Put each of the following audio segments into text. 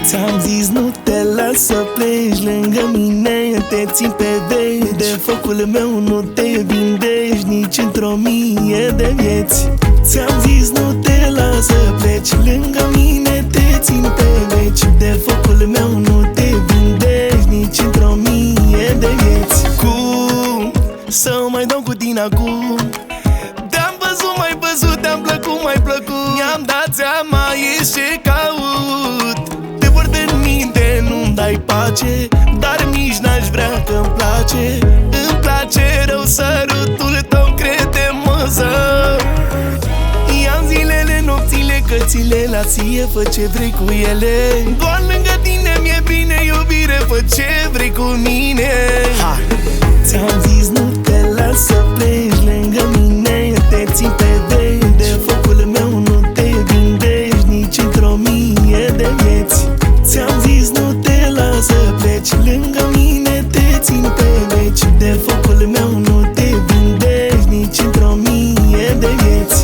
Ți-am zis nu te las să pleci lângă mine, te țin pe veci. De focul meu nu te vindești nici într-o mie de vieți. Ți-am zis nu te las să pleci lângă mine, te țin pe veci. De focul meu nu te vindești nici într-o mie de vieți. Cum să mai dau cu tine acum? Te-am văzut, mai văzut, te-am plăcut, mai plăcut. Mi-am dat seama, ești ce caut. Te văd în minte, nu-mi dai pace, dar nici n-aș vrea că-mi place. Îmi place rău sărutul tău, crede-mă zău. Ia-mi zilele, nopțile, cățile la ție, fă ce vrei cu ele. Doar lângă tine mi-e bine, iubire, fă ce vrei cu mine. Ți-am zis nu te las să pleci lângă mine, te țin pe veci. De focul meu nu te vindești nici într-o mie de vieți. Ți-am zis nu te las să pleci lângă mine, te țin pe veci. De focul meu nu te vindești nici într-o mie de vieți.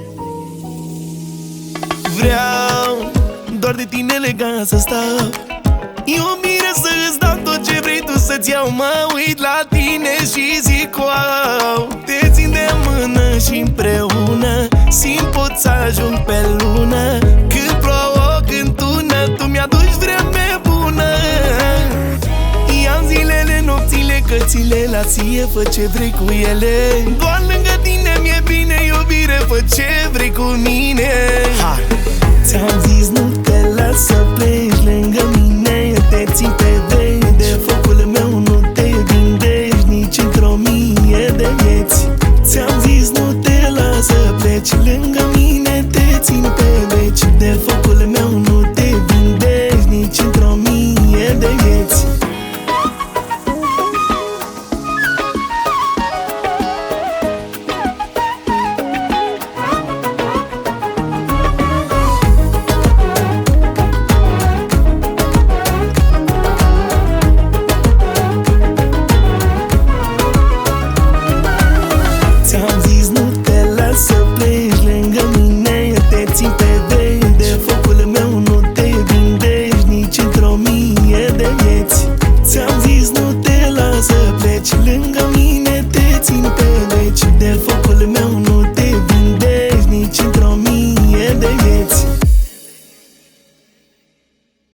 Vreau doar de tine legat să stau, iubire, să-ți dau tot ce vrei tu să-ți iau. Mă uit la tine și zic wow. Te țin de mână și împreună simt pot să ajung pe lună. Când plouă, când tună, tu mi-aduci vreme bună. Ia-mi zilele, nopțile, cățile la ție, fă ce vrei cu ele. Doar lângă tine mi-e bine, iubire, fă ce vrei cu mine.